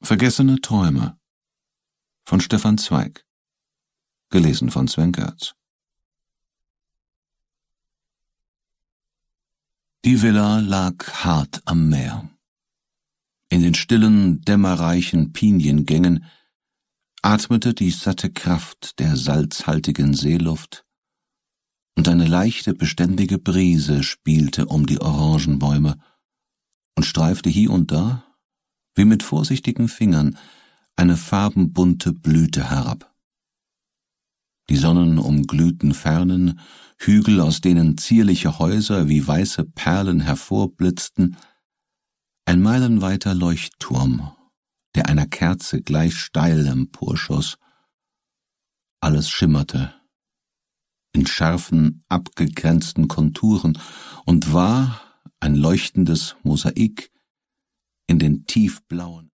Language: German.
Vergessene Träume von Stefan Zweig. Gelesen von Sven Görtz. Die Villa lag hart am Meer. In den stillen, dämmerreichen Piniengängen atmete die satte Kraft der salzhaltigen Seeluft, und eine leichte, beständige Brise spielte um die Orangenbäume und streifte hier und da, wie mit vorsichtigen Fingern, eine farbenbunte Blüte herab. Die sonnenumglühten Fernen, Hügel, aus denen zierliche Häuser wie weiße Perlen hervorblitzten, ein meilenweiter Leuchtturm, der einer Kerze gleich steil emporschoss, alles schimmerte in scharfen, abgegrenzten Konturen und war ein leuchtendes Mosaik in den tiefblauen